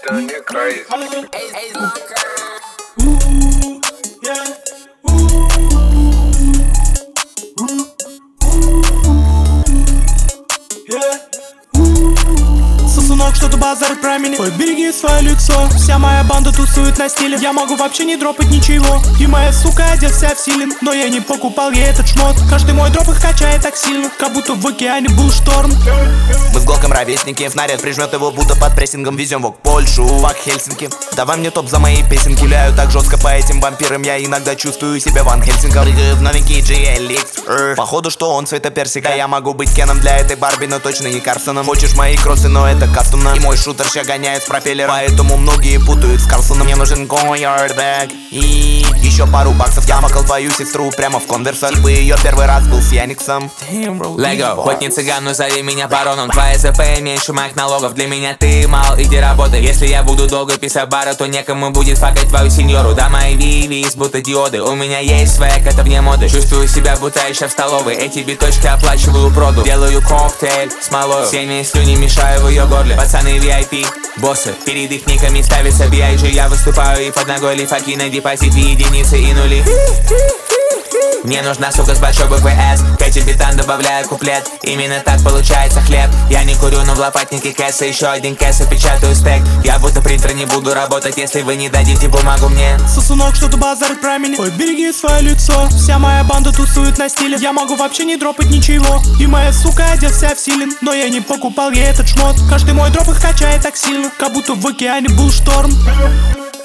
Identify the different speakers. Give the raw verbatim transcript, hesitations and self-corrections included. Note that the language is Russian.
Speaker 1: done, you're crazy.
Speaker 2: Ooh, yeah. Сосунок, что-то базарит про меня. Ой, береги свое лицо. Вся моя банда тусует на стиле. Я могу вообще не дропать ничего. И моя сука одет вся в силен. Но я не покупал ей этот шмот. Каждый мой дроп их качает так сильно, как будто в океане был шторм.
Speaker 3: Мы с Глоком ровесники. Снаряд прижмет его будто под прессингом. Везем его к Польшу, фак Хельсинки. Давай мне топ за мои песенки. Гуляю так жестко по этим вампирам. Я иногда чувствую себя Ван Хельсингом. Прыгаю в новенький джи эл икс. Походу, что он цвета персика. Я могу быть Кеном для этой Барби, но точно не Карсоном. Хочешь мои кроссы, но это кастомно. И мой шутер ща гоняет с пропеллером. Поэтому многие путают с Карлсоном. Мне нужен Goyard и еще пару баксов. Я макал твою сестру прямо в конверсах. Типа ее первый раз был с Яниксом.
Speaker 4: Лего, хоть не цыган, но зови меня бароном. Твоя ЗП меньше моих налогов. Для меня ты мал, иди работай. Если я буду долго писать бара, то некому будет факать твою сеньору. Да, мои вивис, будто диоды. У меня есть свек, это вне моды. Чувствую себя, будто еще в столовой. Эти биточки оплачиваю проду. Делаю коктейль с малою. Всеми слюни мешаю в ее горле. Пацаны ви ай пи, боссы. Перед их никами ставится би ай джи. Я выступаю и под ногой лифаки на депозит в единицы и нули. Мне нужна сука с большой буквы С. Кэти битан добавляю куплет. Именно так получается хлеб. Я не курю, но в лопатнике кэса. Еще один кэс и печатаю стек. Я будто принтер, не буду работать, если вы не дадите бумагу мне.
Speaker 2: Сосунок, что-то базарит про меня. Ой, береги свое лицо. Вся моя банда тусует на стиле. Я могу вообще не дропать ничего. И моя сука одет вся в силен. Но я не покупал ей этот шмот. Каждый мой дроп их качает так сильно, как будто в океане был шторм.